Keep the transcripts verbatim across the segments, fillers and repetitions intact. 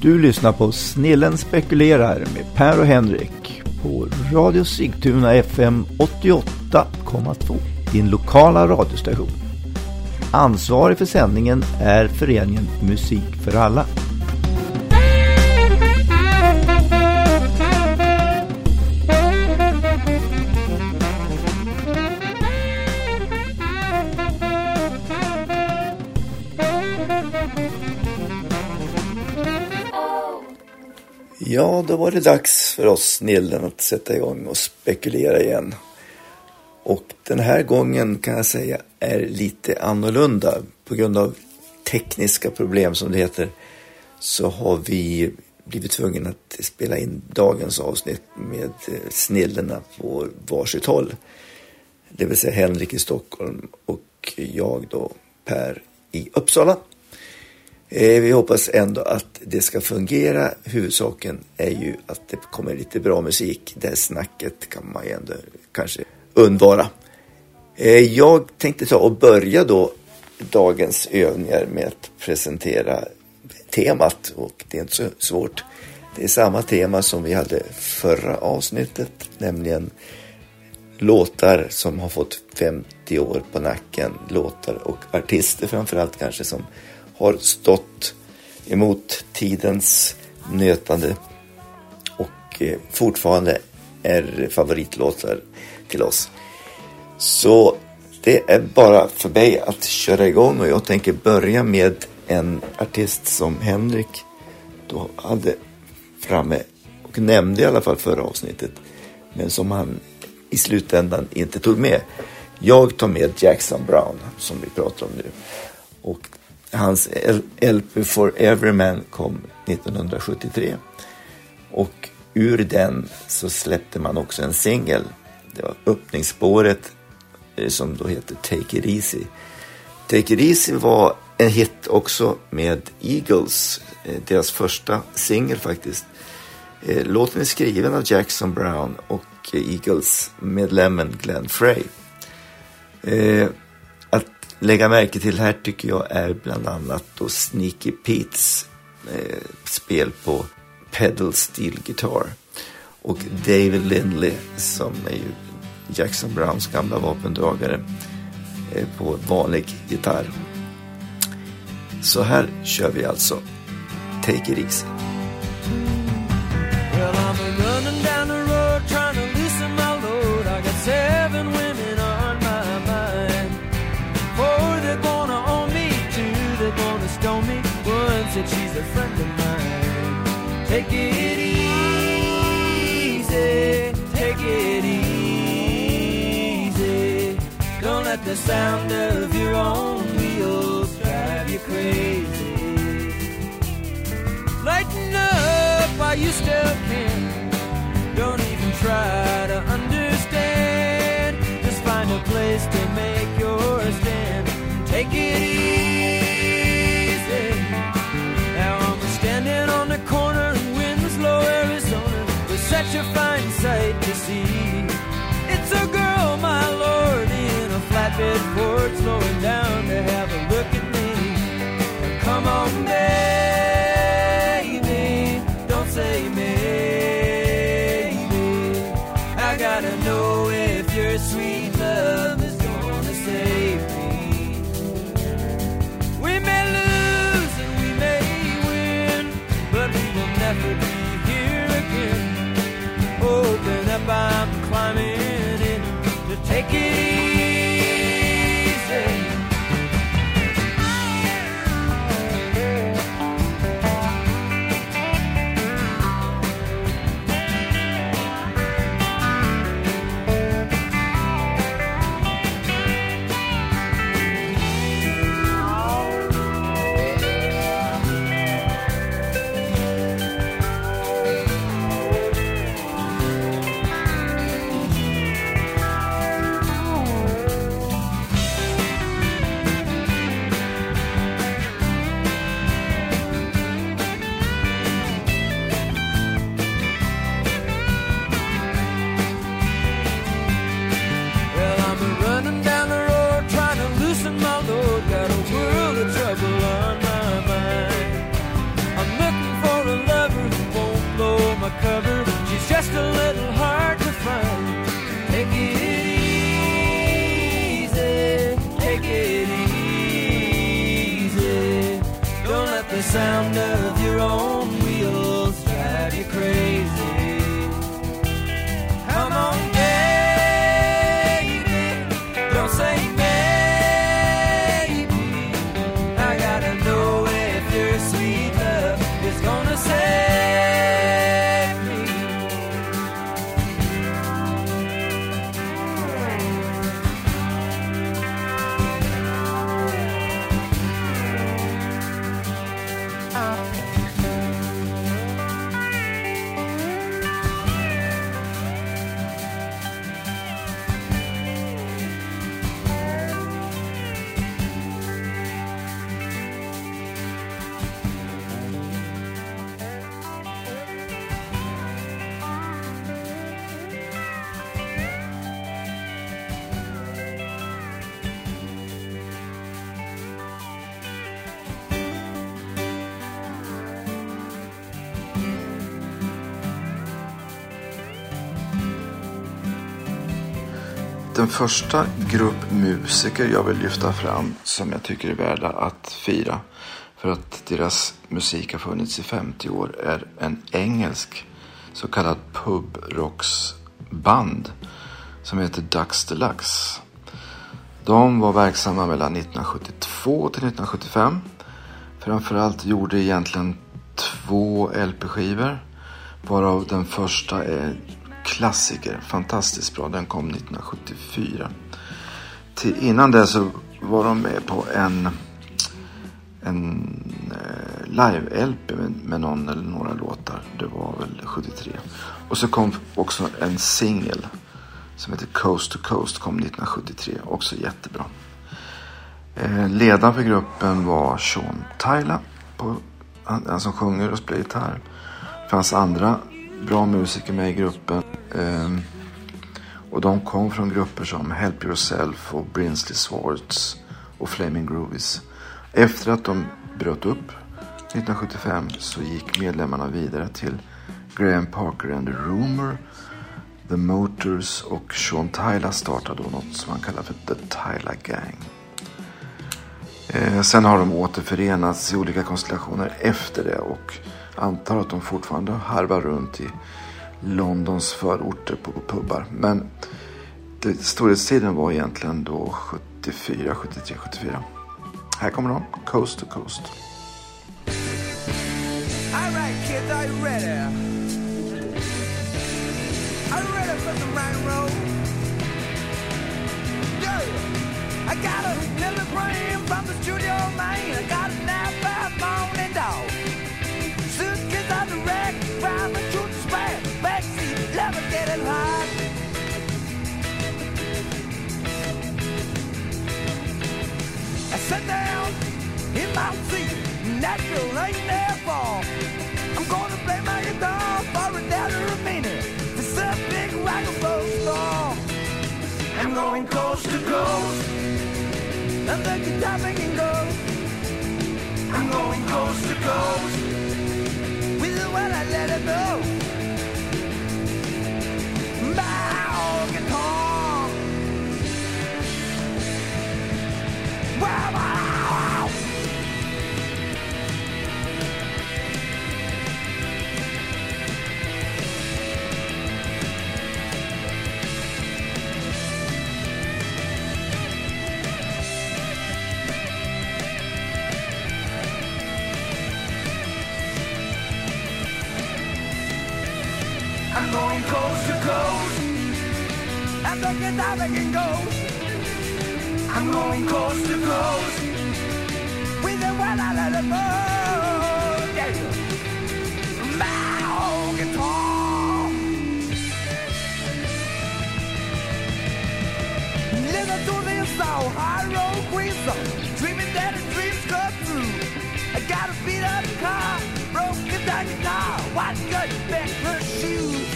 Du lyssnar på Snillen spekulerar med Per och Henrik på Radio Sigtuna F M åttioåtta komma två, din lokala radiostation. Ansvarig för sändningen är föreningen Musik för alla. Ja, då var det dags för oss Snillen att sätta igång och spekulera igen. Och den här gången kan jag säga är lite annorlunda. På grund av tekniska problem som det heter så har vi blivit tvungna att spela in dagens avsnitt med Snillena på varsitt håll. Det vill säga Henrik i Stockholm och jag då, Per i Uppsala. Vi hoppas ändå att det ska fungera. Huvudsaken är ju att det kommer lite bra musik. Det här snacket kan man ju ändå kanske undvara. Jag tänkte ta och börja då dagens övningar med att presentera temat. Och det är inte så svårt. Det är samma tema som vi hade förra avsnittet. Nämligen låtar som har fått femtio år på nacken. Låtar och artister framförallt kanske som har stått emot tidens nötande och eh, fortfarande är favoritlåtar till oss. Så det är bara för mig att köra igång och jag tänker börja med en artist som Henrik då hade framme och nämnde i alla fall förra avsnittet, men som han i slutändan inte tog med. Jag tar med Jackson Browne som vi pratar om nu, och hans L P For Every Man kom nittonhundrasjuttiotre och ur den så släppte man också en singel. Det var öppningsspåret som då heter Take It Easy. Take It Easy var en hit också med Eagles, deras första singel faktiskt. Låten är skriven av Jackson Browne och Eagles-medlemmen Glenn Frey. Att lägga märke till här tycker jag är bland annat då Sneaky Pete's eh, spel på pedal steel guitar och David Lindley som är ju Jackson Brownes gamla vapendragare eh, på vanlig gitarr. Så här kör vi alltså Take It Easy. Well, I'm running down the road trying to loosen my load. I got seven women on my mind. Four they're gonna own me, two they're gonna stone me. One said she's a friend of mine. Take it easy, take it easy. Don't let the sound of your own wheels drive you crazy. Lighten up while you still can. Don't even try to understand. Just find a place to make your stand. Take it easy. Now I'm standing on the corner in Winslow, Arizona, with such a fine sight to see. It's a girl, my lord, in a flatbed Ford, slowing down to have a look at me. Come on, baby, don't say maybe. I gotta know if your sweet love is gonna save me. We may lose and we may win, but we will never be here again. Open up, I'm climbing in to take it easy. sound of your own wheels drive you crazy. Come on, baby, don't say maybe. I gotta know if your sweet love is gonna save me. Den första grupp musiker jag vill lyfta fram som jag tycker är värda att fira för att deras musik har funnits i femtio år är en engelsk så kallad pubrocksband som heter Dux Deluxe. De var verksamma mellan nittonhundrasjuttiotvå till nittonhundrasjuttiofem. Framförallt gjorde egentligen två L P-skivor, varav den första är klassiker, fantastiskt bra. Den kom nittonhundrasjuttiofyra. Till, innan det så var de med på en en eh, live-L P med, med någon eller några låtar. Det var väl sjuttiotre. Och så kom också en singel som heter Coast to Coast, kom nittonhundrasjuttiotre. Också jättebra. Eh, ledaren för gruppen var Sean Tyler, på, han, han som sjunger och spelar gitarr. Det fanns andra bra musiker med i gruppen. Um, och de kom från grupper som Help Yourself och Brinsley Swartz och Flaming Groovies. Efter att de bröt upp nittonhundrasjuttiofem så gick medlemmarna vidare till Graham Parker and the Rumor, The Motors, och Sean Tyler startade då något som man kallar för The Tyler Gang. Eh, sen har de återförenats i olika konstellationer efter det och antar att de fortfarande harvar runt i Londons förorter på pubbar. Men det, storhetstiden var egentligen då sjuttiofyra, sjuttiotre, sjuttiofyra. Här kommer de, Coast to Coast. All right, kids, are you ready? Are you ready for some rock and roll? Yeah, I got a little brain from the studio, man. I got a nap by morning dog. Suitcase on the rack, find the shooting spare. Backseat, never getting hot. I sat down in my seat, natural ain't there for. I'm gonna play my guitar for a dollar a minute. It's a big rock and roll star. I'm going coast to coast, and the guitar making goes. I'm going coast to coast, with the one I let it go. My guitar. Wow, wow, wow. I'm going coast to coast, and the guitar making goes. I'm going coast to coast, with the one I let it go. Yeah. My guitar. Listen to this song, high road queen song, dreaming that the dreams come true. I got a beat up car, broken down guitar, white good back shoes.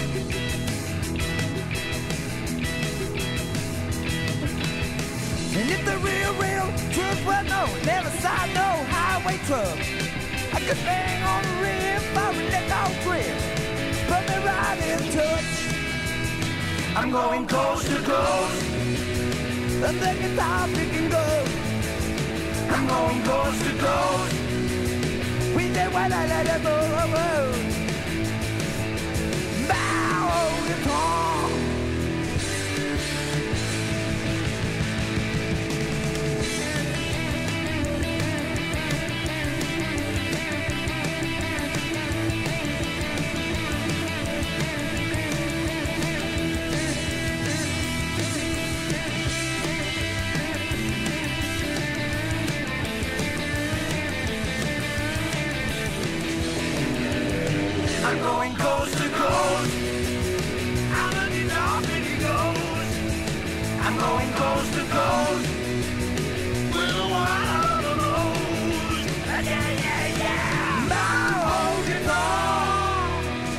And if the real, real truth was known, never saw no highway truck. I could bang on the rim, for a neck off grip, put me right in touch. I'm going coast to coast, and the guitar picking goes. I'm going coast to coast, We say what I let it go. Bow the tongue. I'm going coast to coast. Out of the dark and he goes. I'm going coast to coast. With a wild of those. Yeah, yeah, yeah. Bow guitar.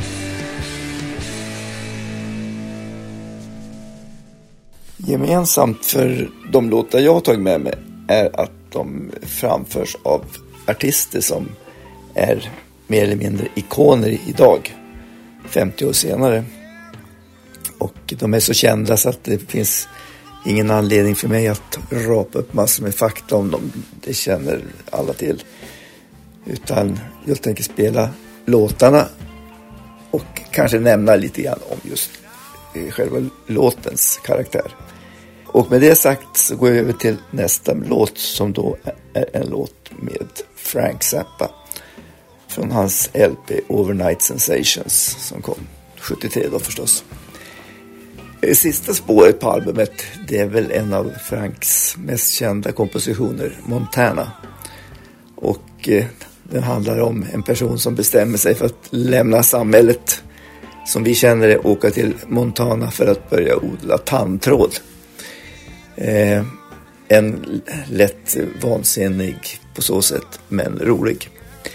Gemensamt för de låtar jag har tagit med mig är att de framförs av artister som är mer eller mindre ikoner idag, femtio år senare. Och de är så kända så att det finns ingen anledning för mig att rapa upp massor med fakta om dem. Det känner alla till. Utan jag tänker spela låtarna och kanske nämna lite grann om just själva låtens karaktär. Och med det sagt så går jag över till nästa låt som då är en låt med Frank Zappa. Från hans L P Overnight Sensations som kom sjuttiotre då förstås. Sista spåret på albumet, det är väl en av Franks mest kända kompositioner, Montana. Och eh, den handlar om en person som bestämmer sig för att lämna samhället som vi känner det, åka till Montana för att börja odla tandtråd. Eh, en lätt vansinnig på så sätt, men rolig.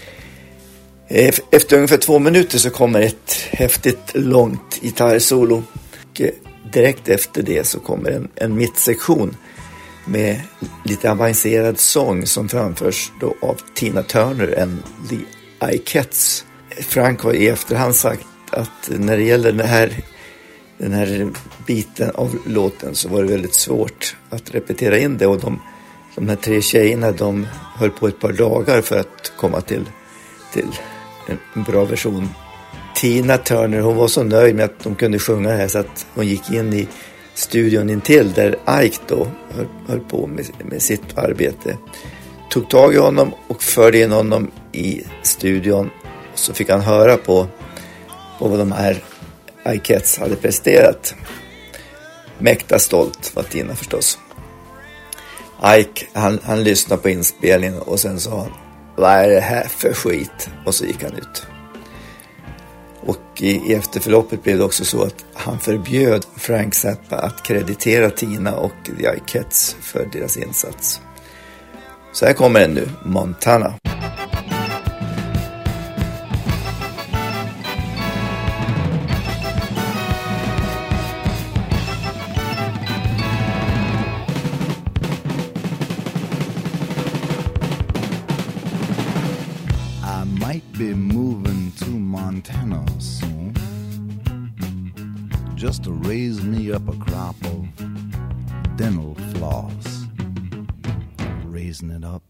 Efter ungefär två minuter så kommer ett häftigt långt gitarrsolo. Och direkt efter det så kommer en, en mittsektion med lite avancerad sång som framförs då av Tina Turner and the Ikettes. Frank har i efterhand sagt att när det gäller den här, den här biten av låten så var det väldigt svårt att repetera in det. Och de, de här tre tjejerna, de höll på ett par dagar för att komma till, till en bra version. Tina Turner, hon var så nöjd med att de kunde sjunga det här så att hon gick in i studion intill där Ike då höll, höll på med, med sitt arbete. Tog tag i honom och förde in honom i studion. Så fick han höra på, på vad de här Ikettes hade presterat. Mäkta stolt var Tina förstås. Ike, han, han lyssnade på inspelningen och sen sa han: vad är det här för skit? Och så gick han ut. Och i, i efterförloppet blev det också så att han förbjöd Frank Zappa att kreditera Tina och The Ikettes för deras insats. Så här kommer den nu, Montana. Be moving to Montana soon, just to raise me up a crop of dental floss, raising it up,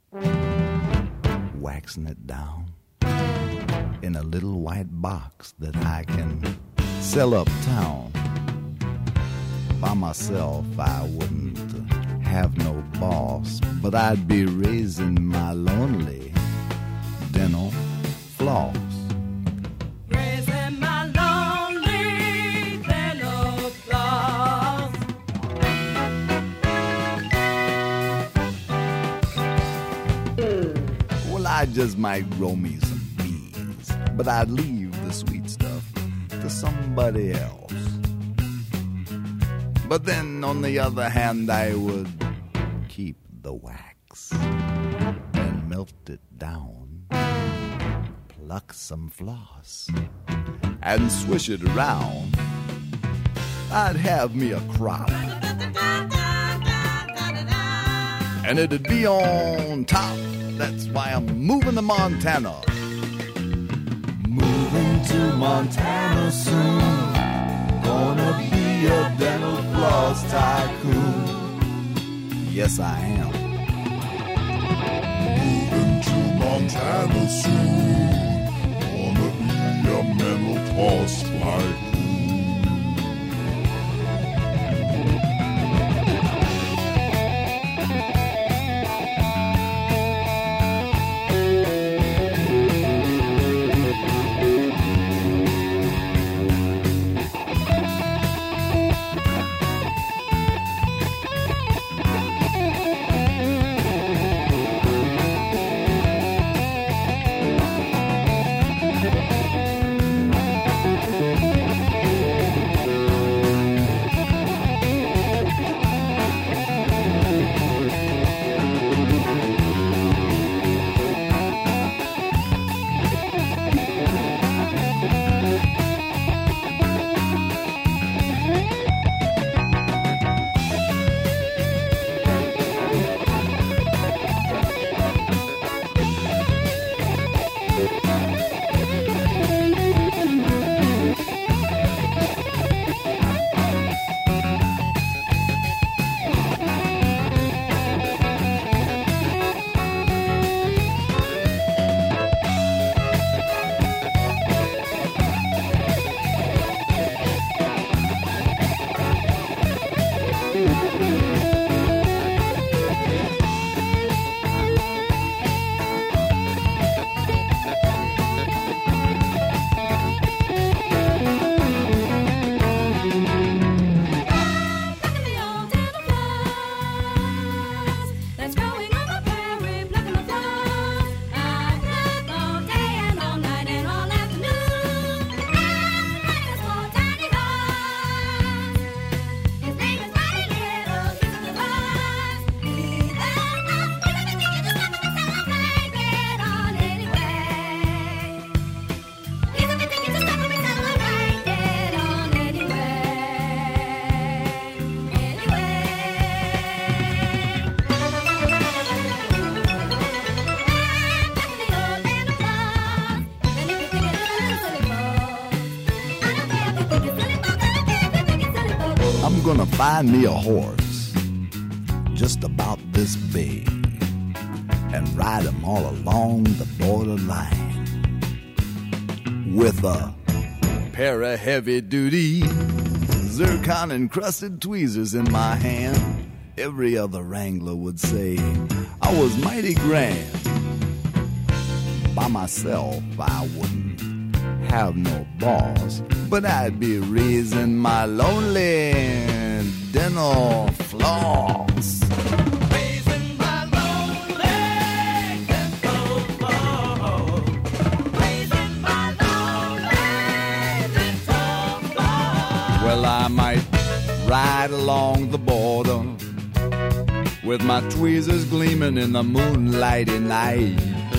waxing it down in a little white box that I can sell uptown. By myself I wouldn't have no boss, but I'd be raising my lonely dental floss. Raising my lonely dental floss. Well, I just might grow me some bees, but I'd leave the sweet stuff to somebody else. But then, on the other hand, I would keep the wax and melt it down, pluck some floss, and swish it around. I'd have me a crop, and it'd be on top. That's why I'm moving to Montana. Moving to Montana soon. Gonna be a dental floss tycoon. Yes, I am. Moving to Montana. Montana soon. Gonna be a mental toss like gonna find me a horse just about this big and ride him all along the borderline with a pair of heavy-duty zircon-encrusted tweezers in my hand. Every other wrangler would say I was mighty grand. By myself, I wouldn't have no boss, but I'd be raising my lonely dental floss. Raising my lonely dental floss. Raising my lonely dental floss. Well, I might ride along the border with my tweezers gleaming in the moonlighty night.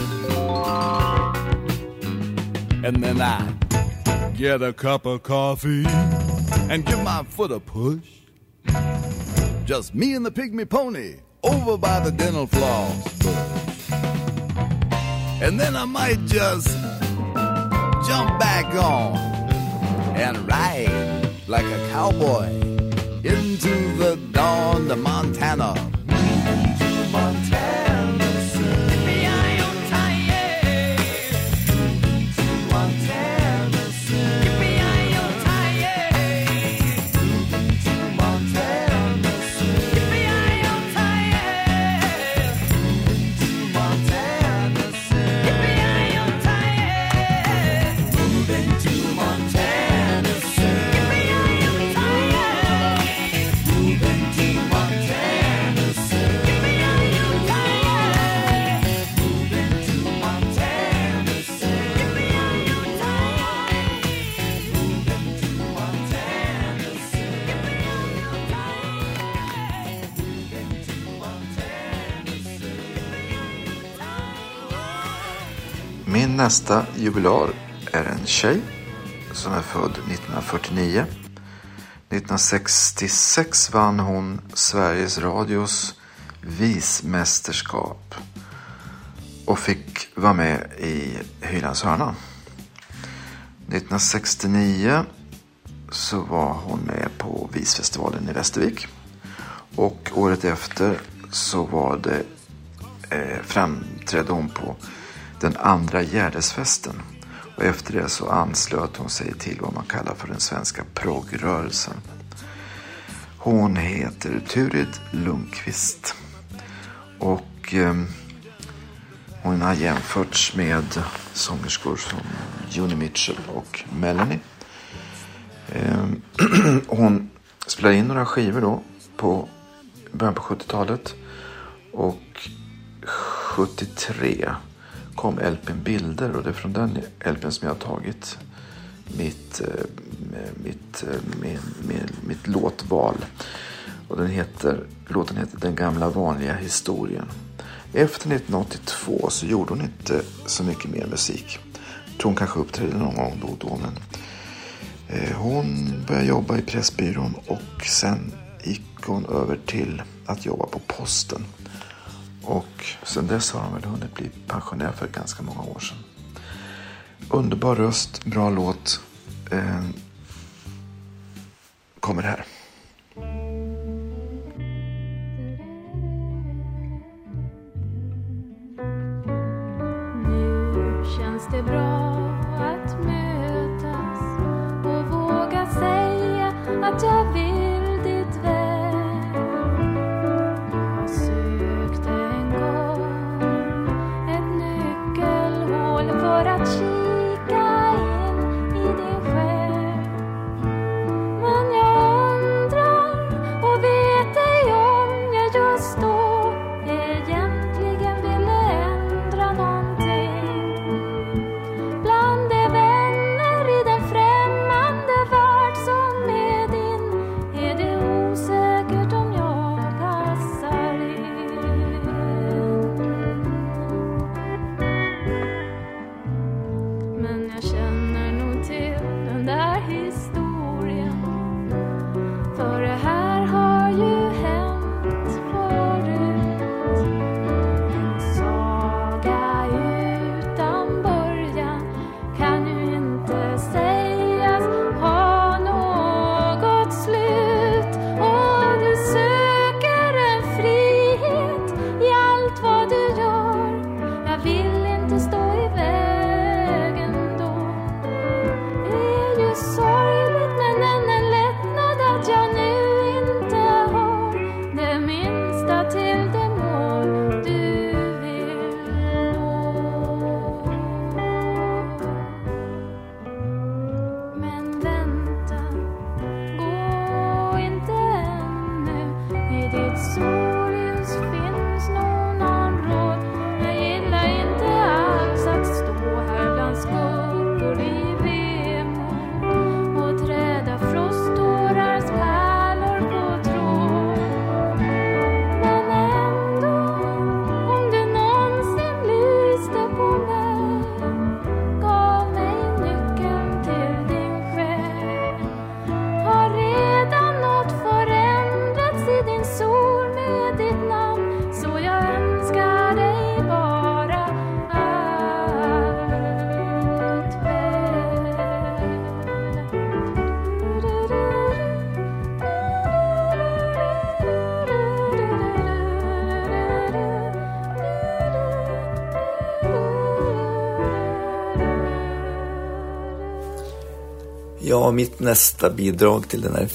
And then I get a cup of coffee and give my foot a push. Just me and the pygmy pony over by the dental floss bush. And then I might just jump back on and ride like a cowboy into the dawn to Montana. To Montana, Min nästa jubilar är en tjej som är född nittonhundrafyrtionio. nittonhundrasextiosex vann hon Sveriges Radios vismästerskap och fick vara med i Hylands hörna. nittonhundrasextionio så var hon med på Visfestivalen i Västervik. Och året efter så var det eh, framträdde hon på den andra Gärdesfesten. Och efter det så anslöt hon sig till vad man kallar för den svenska proggrörelsen. Hon heter Turid Lundqvist. Och eh, hon har jämförts med sångerskor som Joni Mitchell och Melanie. Eh, hon spelade in några skivor då på början på sjuttiotalet. Och sjuttiotre kom L P:n Bilder, och det är från den L P:n som jag har tagit mitt, mitt, med, med, mitt låtval. Och den heter, låten heter Den gamla vanliga historien. Efter nittonhundraåttiotvå så gjorde hon inte så mycket mer musik. Jag tror hon kanske uppträdde någon gång då och då, men eh, hon började jobba i Pressbyrån och sen gick hon över till att jobba på Posten. Och sen dess har hon väl hunnit bli pensionär för ganska många år sedan. Underbar röst, bra låt. Eh, kommer här. Nu känns det bra att mötas och våga säga att jag vill ditt väl. Jag sökte en gång ett nyckelhål för att kika in i din själ. Men jag undrar och vet ej om jag just då egentligen ville ändra någonting. Bland de vänner i den främmande värld som är din är det osäkert om jag passar in. Men jag känner nog till den där historien, för det här har ju hänt förut. En saga utan början kan ju inte sägas ha något slut. Och du söker en frihet i allt vad du gör. Jag vill inte stå i vägen då. Det är ju sorgligt men en, en lättnad att jag nu inte har det minsta till det mål du vill nå. Men vänta, gå inte ännu. I ditt solljus finns nog någon råd. Jag gillar inte alls att stå här bland skuggor i vemod och träda frosttårars pärlor på tråd. Men ändå, om du någonsin lyste på mig, gav mig nyckeln till din själ, har redan något förändrats i din sol med ditt namn, så jag önskar dig bara allt Ja, mitt nästa bidrag till den här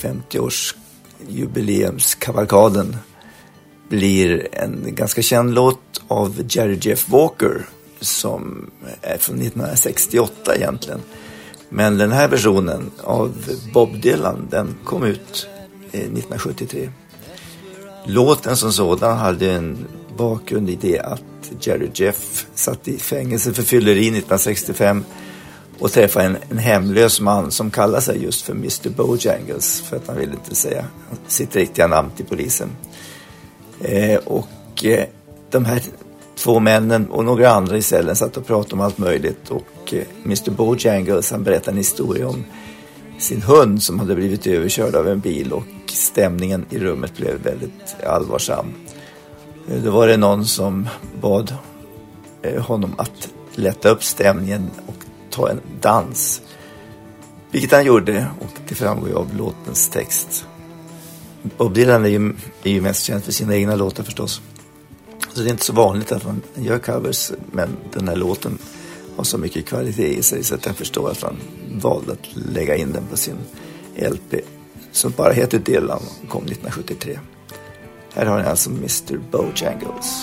femtio-års-jubileumskavalkaden blir en ganska känd låt av Jerry Jeff Walker som är från nittonhundrasextioåtta egentligen. Men den här versionen av Bob Dylan, den kom ut nittonhundrasjuttiotre. Låten som sådan hade en bakgrund i det att Jerry Jeff satt i fängelse för fylleri nittonhundrasextiofem och träffade en, en hemlös man som kallar sig just för mister Bojangles, för att han ville inte säga sitt riktiga namn till polisen. Eh, och eh, de här två männen och några andra i cellen satt och pratade om allt möjligt, och eh, mister Bojangles, han berättade en historia om sin hund som hade blivit överkörd av en bil, och stämningen i rummet blev väldigt allvarsam. Eh, då var det någon som bad eh, honom att lätta upp stämningen och ta en dans, vilket han gjorde, och det framgår ju av låtens text. Bob Dylan är ju, är ju mest känd för sina egna låtar förstås. Så det är inte så vanligt att man gör covers, men den här låten har så mycket kvalitet i sig så att jag förstår att han valde att lägga in den på sin L P som bara heter Dylan och kom nittonhundrasjuttiotre. Här har ni alltså mister Bojangles.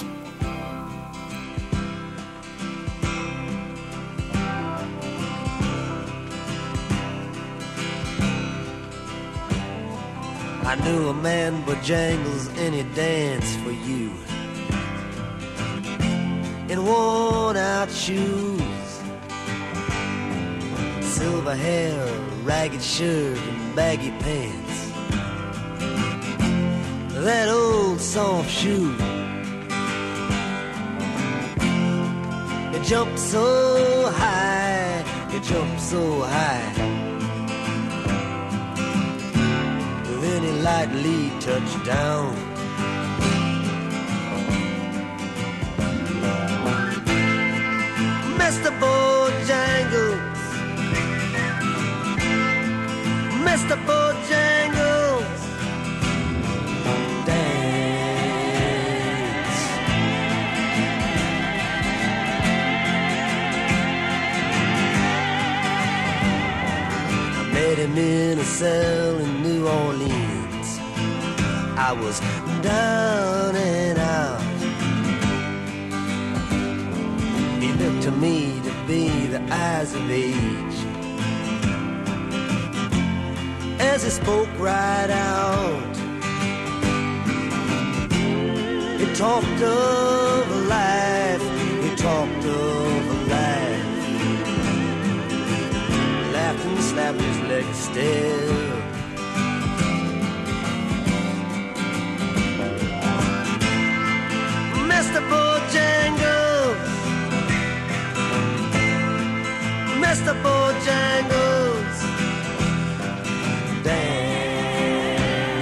I knew a man Bojangles and he danced for you in worn out shoes, silver hair, ragged shirt and baggy pants, that old soft shoe. You jumped so high, you jumped so high, then he lightly touched down. Mister Bojangles, Mister Bojangles, dance. I met him in a cell in New Orleans. I was down and out. He looked to me to be the eyes of age as he spoke right out. He talked of a life, he talked of a life, laughed and slapped his leg still. Mister Bojangles, Mister Bojangles, dance.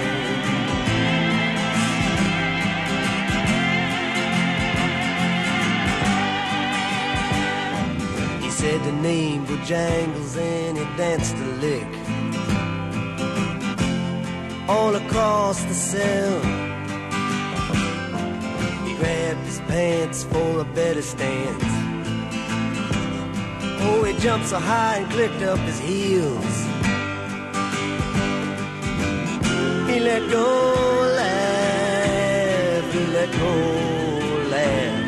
He said the name Bojangles and he danced a lick all across the cell. He grabbed his pants for a better stance. Oh, he jumped so high and clicked up his heels. He let go, laugh, he let go, laugh.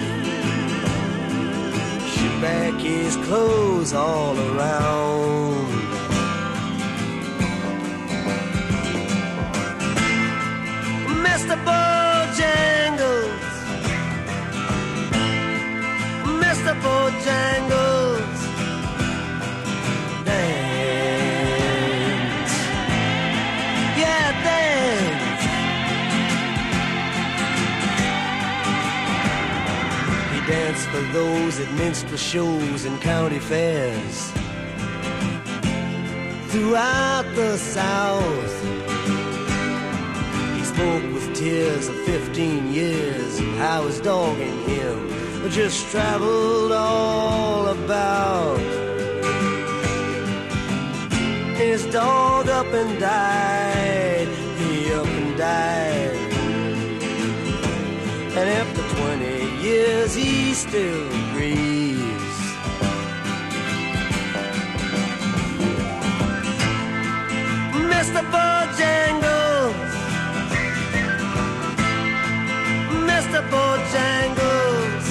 Shook back his clothes all around. Mister Bojangles, Mister Bojangles, dance, yeah, dance. He danced for those at minstrel shows and county fairs throughout the South. He spoke with tears of fifteen years of how his dog and him just traveled all about. His dog up and died, he up and died, and after twenty years he still grieves. Mister Bojangles, Mister Bojangles,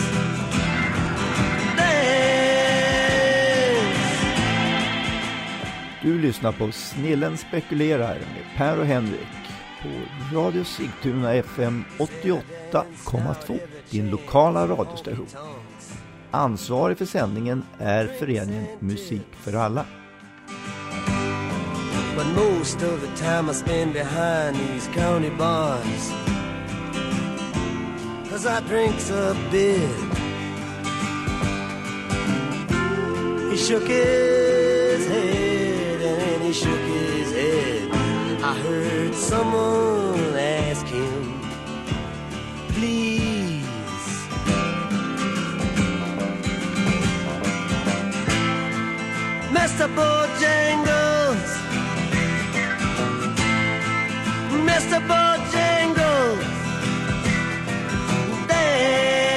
Du lyssnar på Snillen spekulerar med Per och Henrik på Radio Sigtuna F M åttioåtta komma två, din lokala radiostation. Ansvarig för sändningen är föreningen Musik för alla. But most of the time I spend behind these county bars, 'cause I drinks a bit. He shook his head and he shook his head. I heard someone ask him, please. Mister Bojangles, Mister Bojangles, dance.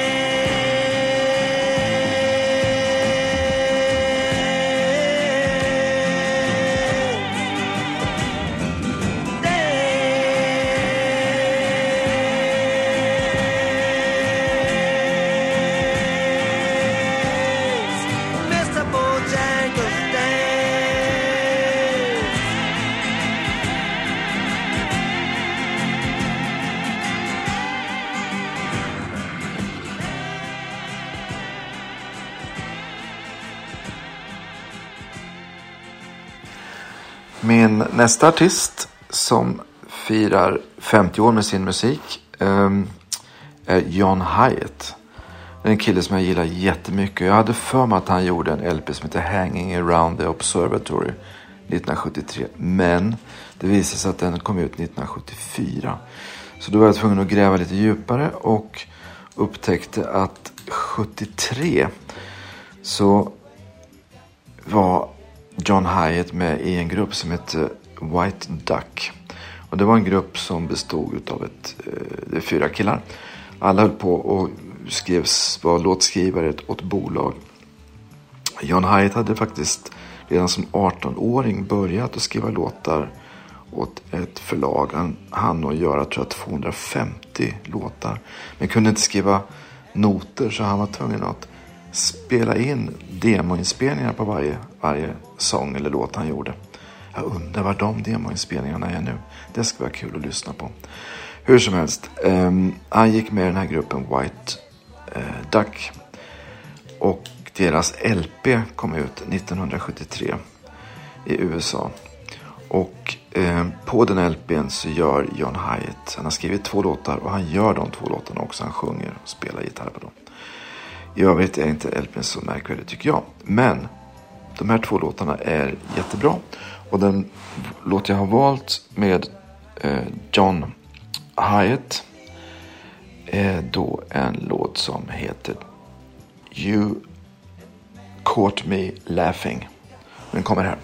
Min nästa artist som firar femtio år med sin musik um, är John Hiatt. Det är en kille som jag gillar jättemycket. Jag hade för mig att han gjorde en L P som heter Hanging Around the Observatory nittonhundrasjuttiotre. Men det visade sig att den kom ut nittonhundrasjuttiofyra. Så då var jag tvungen att gräva lite djupare och upptäckte att sjuttiotre så var John Hiatt med i en grupp som hette White Duck. Och det var en grupp som bestod av ett, eh, fyra killar. Alla höll på och skrevs, var låtskrivare åt bolag. John Hiatt hade faktiskt redan som arton-åring börjat att skriva låtar åt ett förlag. Han hann att göra tror jag tvåhundrafemtio låtar. Men kunde inte skriva noter, så han var tvungen att spela in demoinspelningar på varje, varje sång eller låt han gjorde. Jag undrar var de demoinspelningarna är nu. Det ska vara kul att lyssna på. Hur som helst, um, han gick med i den här gruppen White uh, Duck. Och deras L P kom ut nittonhundrasjuttiotre i U S A. Och eh, på den L P:n så gör John Hiatt, han har skrivit två låtar och han gör de två låtarna också. Han sjunger och spelar gitarr på dem. I övrigt är inte L P:n så märkvärdig tycker jag. Men de här två låtarna är jättebra. Och den låt jag har valt med eh, John Hiatt är då en låt som heter You Caught Me Laughing. Den kommer här.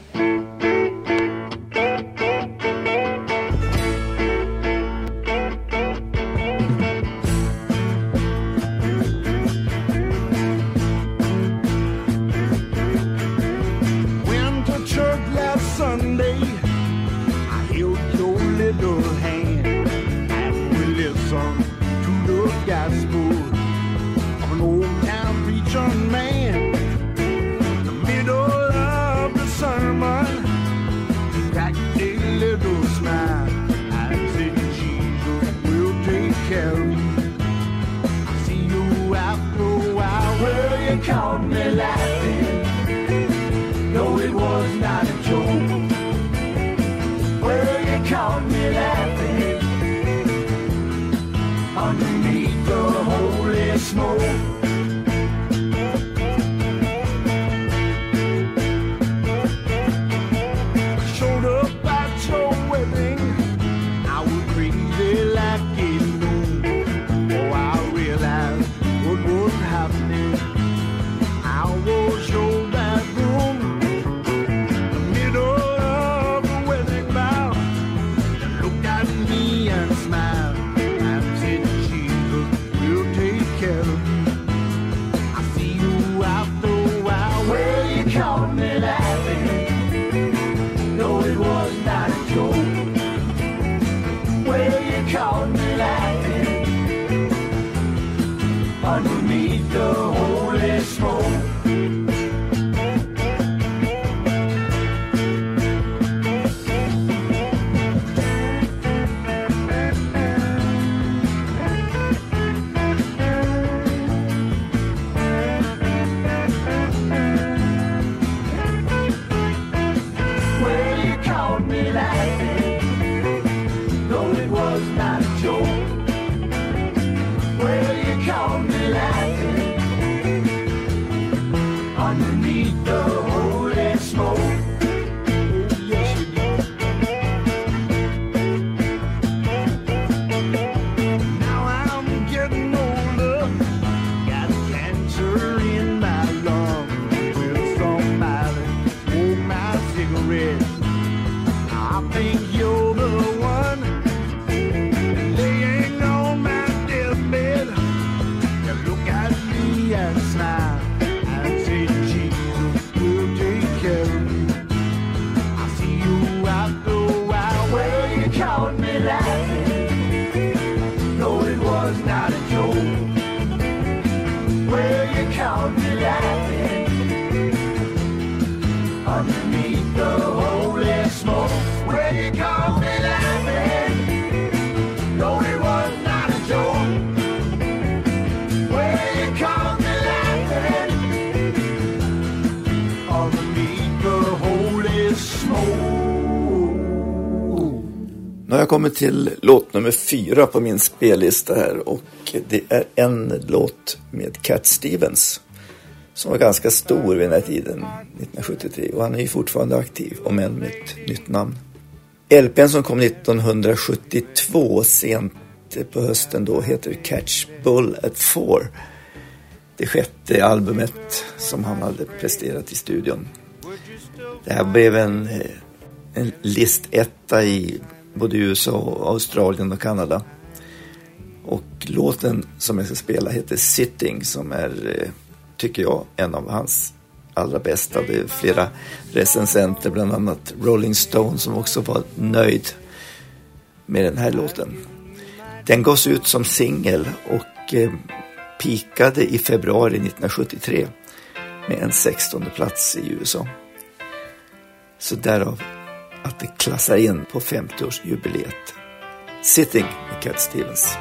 jag kommit till låt nummer fyra på min spellista här, och det är en låt med Cat Stevens som var ganska stor vid den här tiden, nittonhundrasjuttiotre, och han är ju fortfarande aktiv, om än med ett nytt namn. L P:n som kom nittonhundrasjuttiotvå, sent på hösten då, heter Catch Bull at Four. Det sjätte albumet som han hade presterat i studion. Det här blev en, en listetta i både U S A, och Australien och Kanada. Och låten som jag ska spela heter Sitting, som är, tycker jag, en av hans allra bästa. Det är flera recensenter, bland annat Rolling Stone, som också var nöjd med den här låten. Den gavs ut som singel och eh, pikade i februari nittonhundrasjuttiotre med en sextonde plats i U S A. Så därav att det klassar in på femtioårsjubileet. Sitting med Cat Stevens.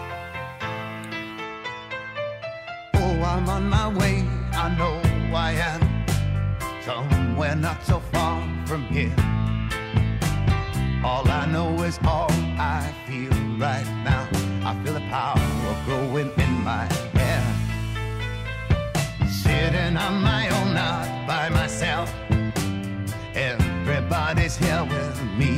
Oh, I'm on my way, I know I am somewhere not so far from here. All I know is all I feel right now. I feel the power growing in my hair. Sitting on my own, not by myself. Everybody's here with me.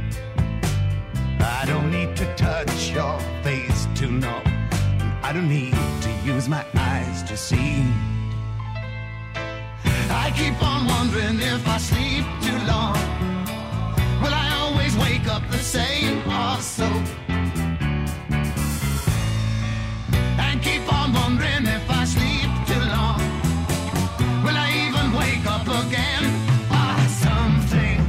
I don't need to touch your face to know. I don't need to use my eyes to see. I keep on wondering if I sleep too long. Will I always wake up the same or so? And keep on wondering if I sleep too long. Will I even wake up again or something?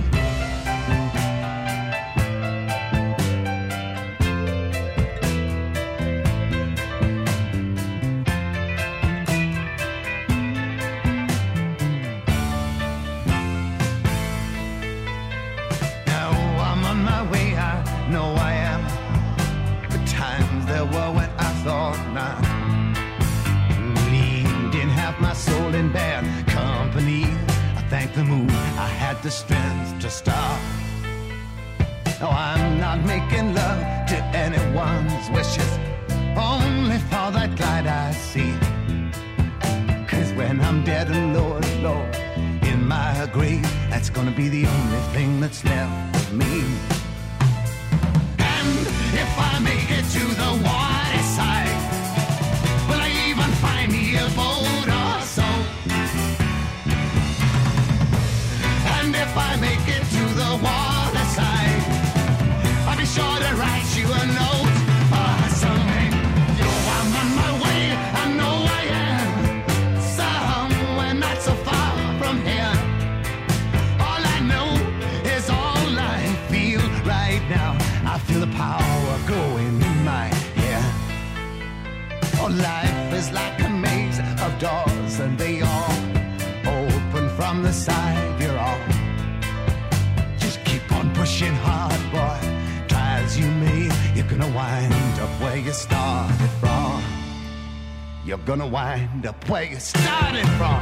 Now I'm on my way, I know I am. The times there were when I thought not. Didn't have my soul in bad company. I thank the moon I had the strength to stop. No, I'm not making love to anyone's wishes, only for that light I see. Cause when I'm dead and Lord, Lord, in my grave, that's gonna be the only thing that's left of me. And if I make it to the water side, will I even find me a boat or so? And if I make it to the water side, I'll be sure to write you a note or something. Yo, I'm on my way, I know I am, somewhere not so far from here. All I know is all I feel right now. I feel the power growing in my hair. Oh, life is like a maze of doors, and they all open from the side you're on. Just keep on pushing hard, boy. Try as you may, you're gonna wind up where you started from. You're gonna wind up where you started from.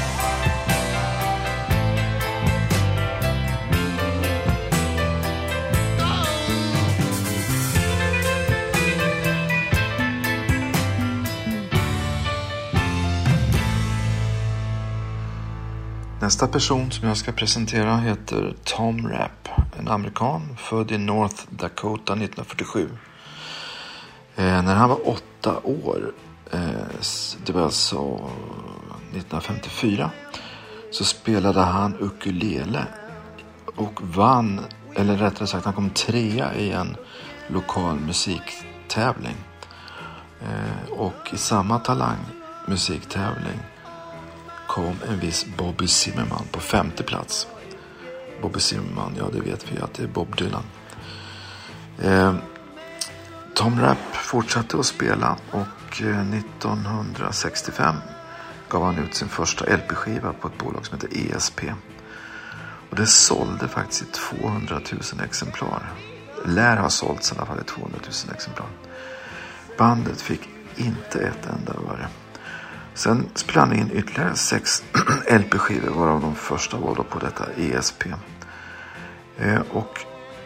Nästa person som jag ska presentera heter Tom Rapp, en amerikan född i North Dakota nittonhundrafyrtiosju. Eh, när han var åtta år, eh, det var alltså nittonhundrafemtiofyra, så spelade han ukulele och vann, eller rättare sagt han kom trea i en lokal musiktävling. Eh, och i samma talangmusiktävling kom en viss Bobby Zimmerman på femte plats. Bobby Zimmerman, ja det vet vi att det är Bob Dylan. Eh, Tom Rapp fortsatte att spela och eh, nittonhundrasextiofem gav han ut sin första L P-skiva på ett bolag som heter E S P. Och det sålde faktiskt i tvåhundratusen exemplar. Lär ha sålts i alla fall i tvåhundratusen exemplar. Bandet fick inte ett enda öre. Sen spelade han in ytterligare sex L P-skivor, varav de första var då på detta E S P. Eh, och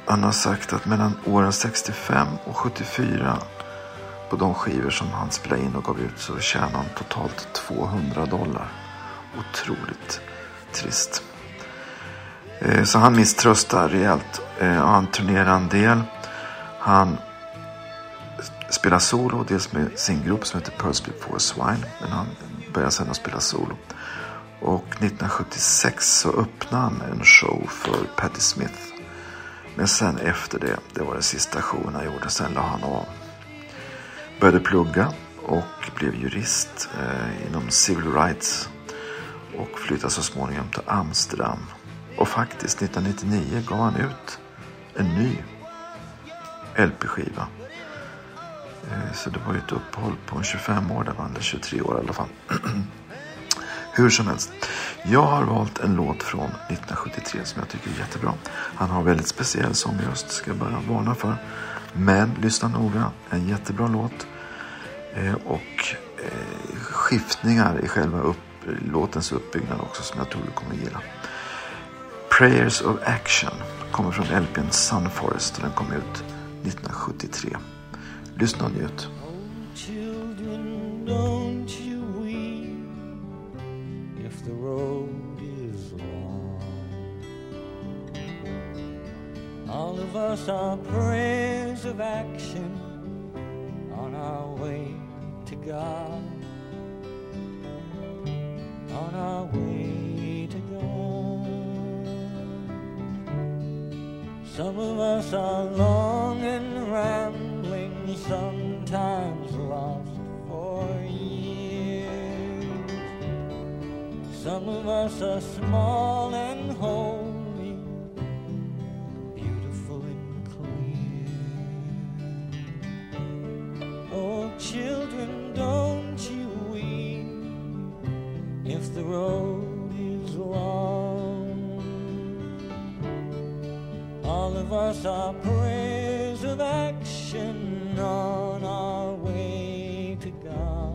Han har sagt att mellan åren sextiofem och sjuttiofyra på de skivor som han spelade in och gav ut så tjänade han totalt tvåhundra dollar. Otroligt trist. Så han misströstar rejält. Han turnerar en del. Han spelar solo, dels med sin grupp som heter Purse Before Swine, men han börjar sedan att spela solo. Och nittonhundrasjuttiosex så öppnade han en show för Patti Smith. Men sen efter det, det var den sista showen han gjorde, sen la han av. Började plugga och blev jurist eh, inom civil rights och flyttade så småningom till Amsterdam. Och faktiskt nittonhundranittionio gav han ut en ny L P-skiva. Eh, så det var ju ett uppehåll på tjugofem år, där var han tjugotre år i alla fall. Hur som helst, jag har valt en låt från nittonhundrasjuttiotre som jag tycker är jättebra. Han har väldigt speciell sångröst, ska jag bara varna för. Men lyssna noga, en jättebra låt. Eh, och eh, skiftningar i själva upp, låtens uppbyggnad också som jag tror du kommer gilla. Prayers of Action kommer från L P:n Sun Forest och den kom ut nittonhundrasjuttiotre. Lyssna och njut. The road is long. All of us are prayers of action on our way to God. On our way to God. Some of us are long and rambling, sometimes lost for years. Some of us are small and holy, beautiful and clear. Oh, children, don't you weep if the road is long. All of us are prayers of action on our way to God.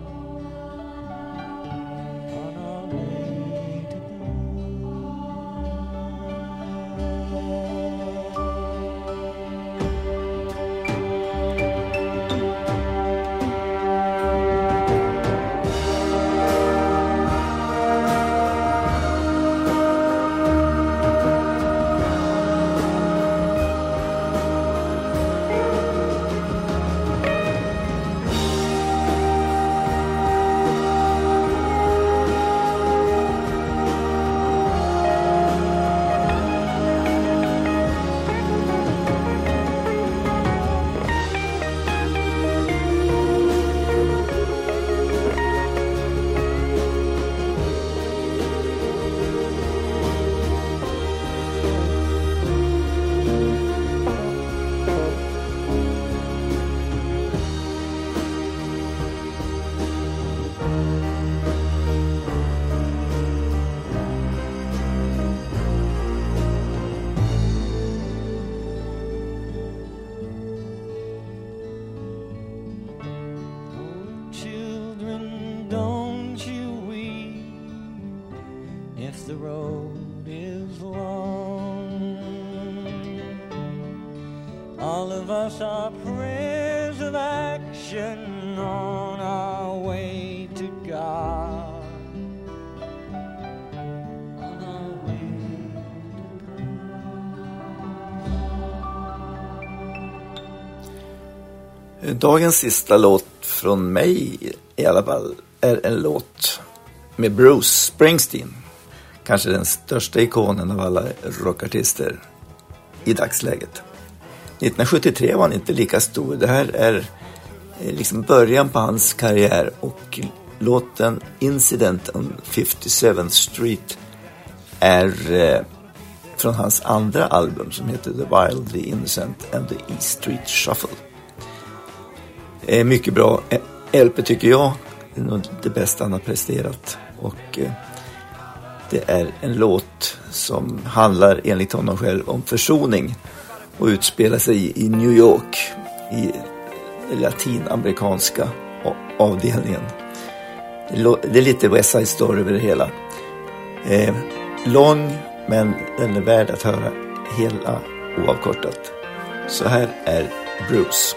The road is long. All of us are prayers of action on our way to God. On our way to God. Dagens sista låt från mig i alla fall är en låt med Bruce Springsteen. Kanske den största ikonen av alla rockartister i dagsläget. nittonhundrasjuttiotre var han inte lika stor. Det här är liksom början på hans karriär och låten Incident on fifty-seventh Street är eh, från hans andra album som heter The Wild, The Innocent and the E Street Shuffle. Eh, mycket bra L P tycker jag. Det är nog det bästa han har presterat och eh, det är en låt som handlar enligt honom själv om försoning och utspelar sig i New York i latinamerikanska avdelningen. Det är lite West Side Story över det hela. Eh, lång, men den är värd att höra hela oavkortat. Så här är Bruce.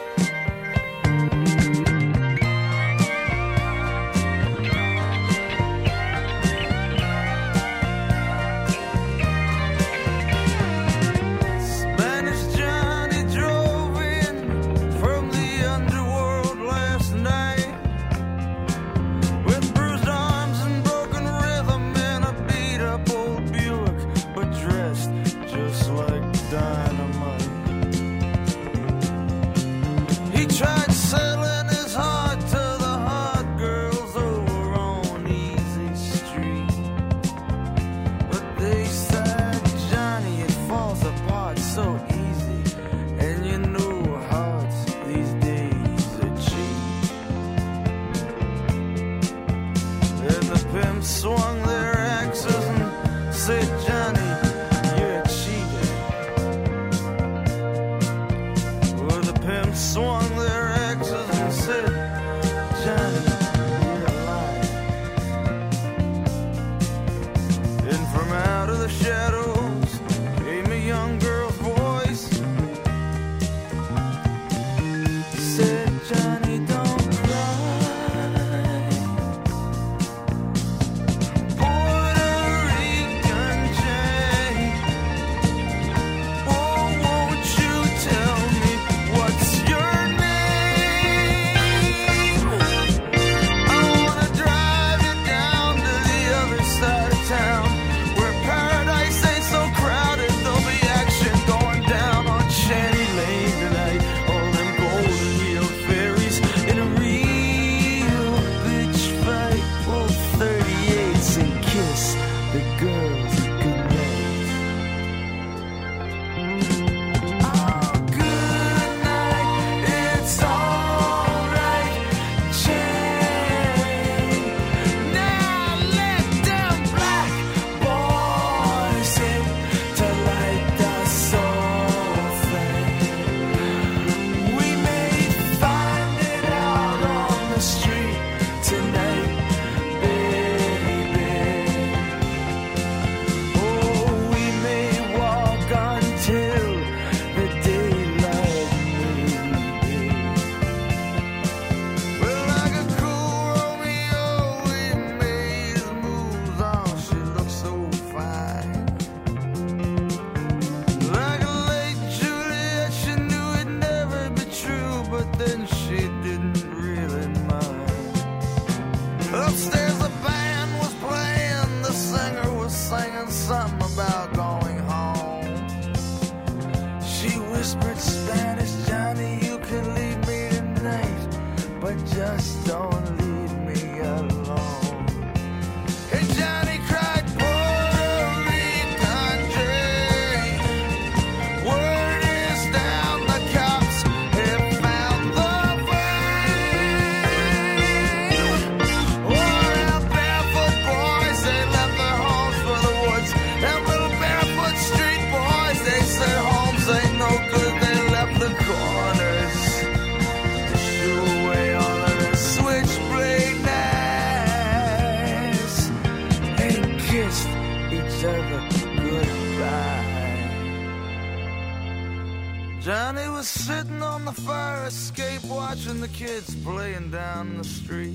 Johnny was sitting on the fire escape watching the kids playing down the street.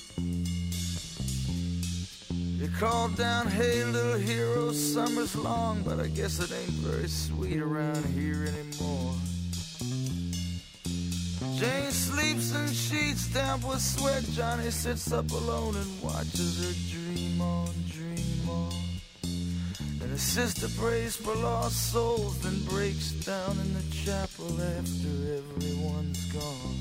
He called down, hey little hero, summer's long, but I guess it ain't very sweet around here anymore. Jane sleeps in sheets damp with sweat. Johnny sits up alone and watches her dream on, dream on. And his sister prays for lost souls, then breaks down in the chapel after everyone's gone.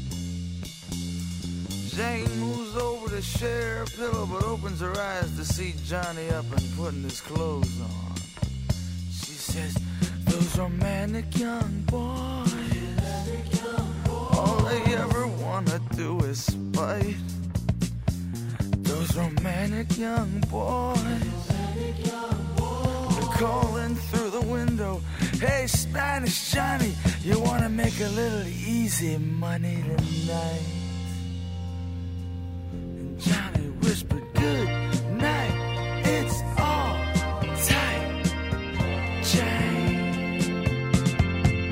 Jane moves over to share a pillow, but opens her eyes to see Johnny up and putting his clothes on. She says, those romantic young boys, all they ever wanna do is fight. Those romantic young boys, they're calling through the window, hey Spanish Johnny, you wanna make a little easy money tonight? And Johnny whispered, good night, it's all tight, Jane.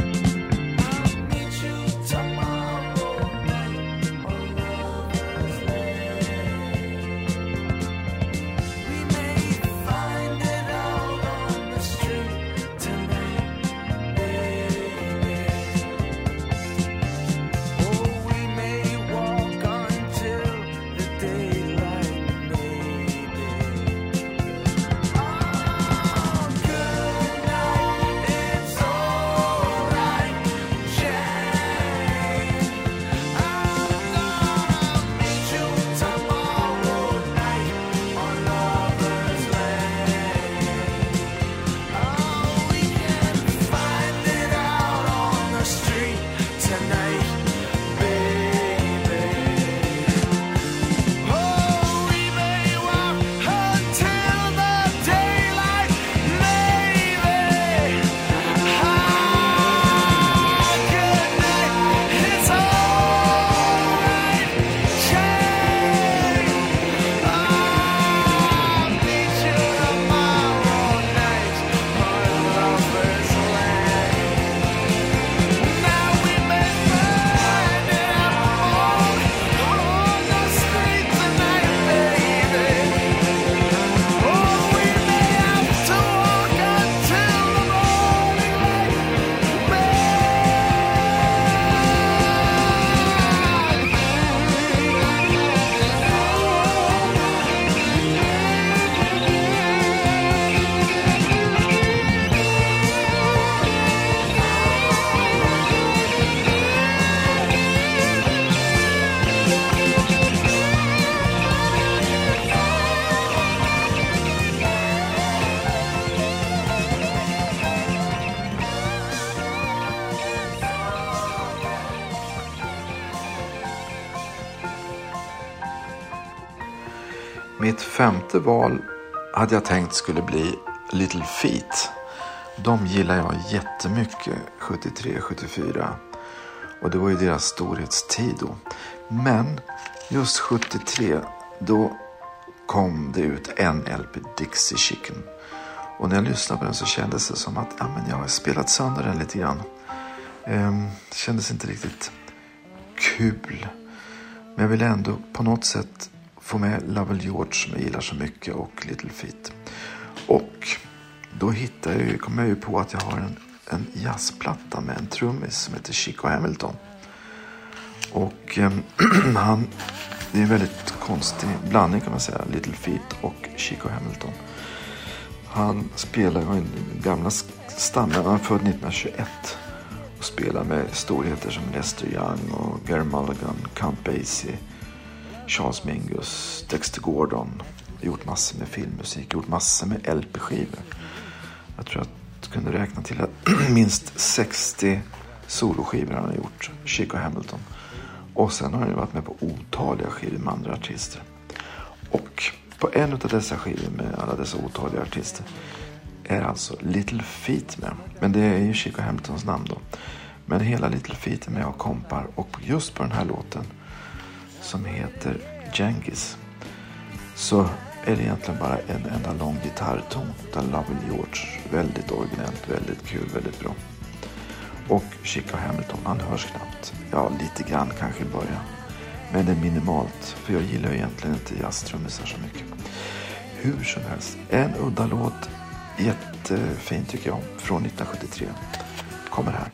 Mitt femte val hade jag tänkt skulle bli Little Feat. De gillar jag jättemycket sjuttiotre sjuttiofyra. Och det var ju deras storhetstid då. Men just sjuttiotre, då kom det ut en L P, Dixie Chicken. Och när jag lyssnade på den så kändes det som att ja, men jag har spelat sönder den lite grann. Ehm, det kändes inte riktigt kul. Men jag ville ändå på något sätt få med Lovell George som jag gillar så mycket och Little Feat. Och då hittade jag, kom jag ju på att jag har en, en jazzplatta med en trummis som heter Chico Hamilton. Och eh, han, det är en väldigt konstig blandning kan man säga, Little Feat och Chico Hamilton. Han spelar i den gamla stammen, han är född nittonhundratjugoett och spelar med storheter som Lester Young och Gary Mulligan, Count Basie, Charles Mingus, Dexter Gordon. Gjort massor med filmmusik, gjort massor med L P-skivor. Jag tror att jag kunde räkna till att minst sextio soloskivor han har gjort, Chico Hamilton. Och sen har han ju varit med på otaliga skivor med andra artister. Och på en av dessa skivor med alla dessa otaliga artister är alltså Little Feat med. Men det är ju Chico Hamiltons namn då. Men hela Little Feat är med och kompar. Och just på den här låten som heter Genghis så är det egentligen bara en enda lång gitarrton utan Lovell George. Väldigt originellt, väldigt kul, väldigt bra. Och Chico Hamilton, han hörs knappt. Ja, lite grann kanske i början. Men det är minimalt, för jag gillar ju egentligen inte jazztrummisar så mycket. Hur som helst, en udda låt, jättefin tycker jag, från nittonhundrasjuttiotre. Kommer här.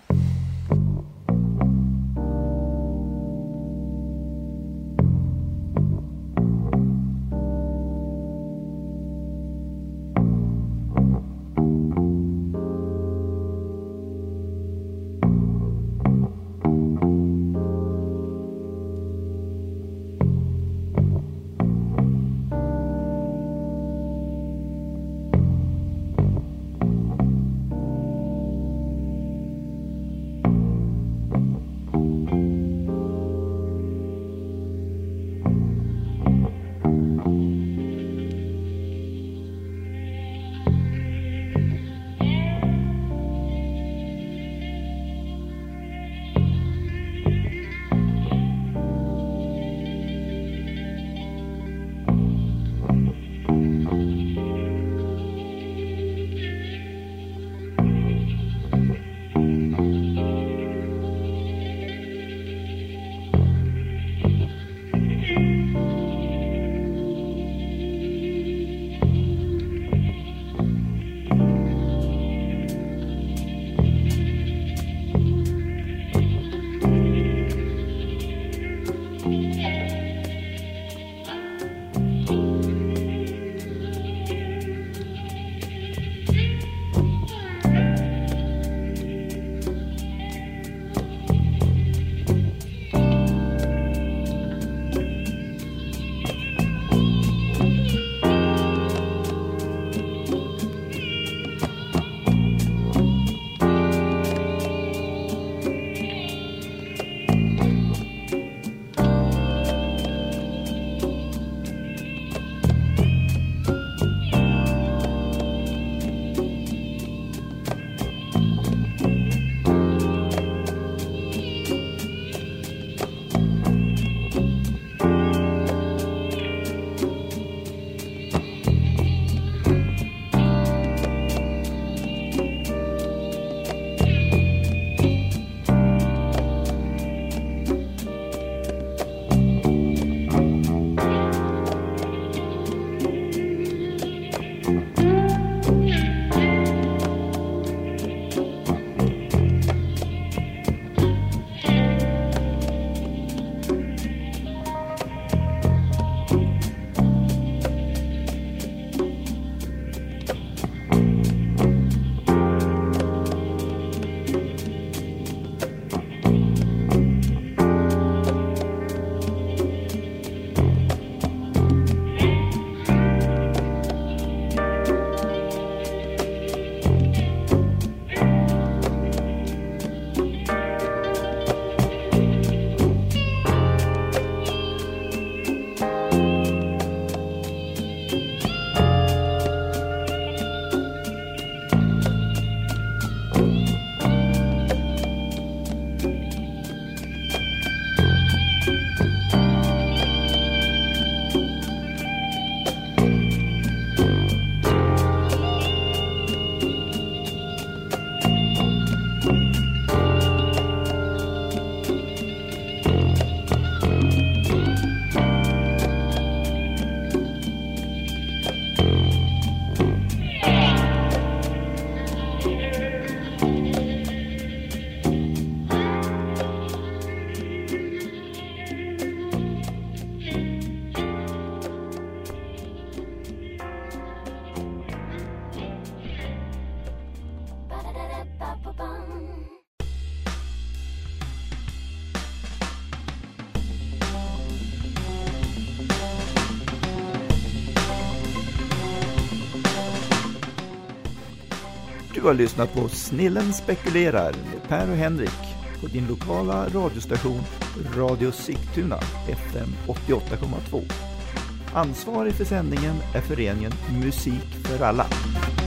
Du har lyssnat på Snillen spekulerar med Per och Henrik på din lokala radiostation Radio Sigtuna F M åttioåtta komma två. Ansvarig för sändningen är föreningen Musik för alla.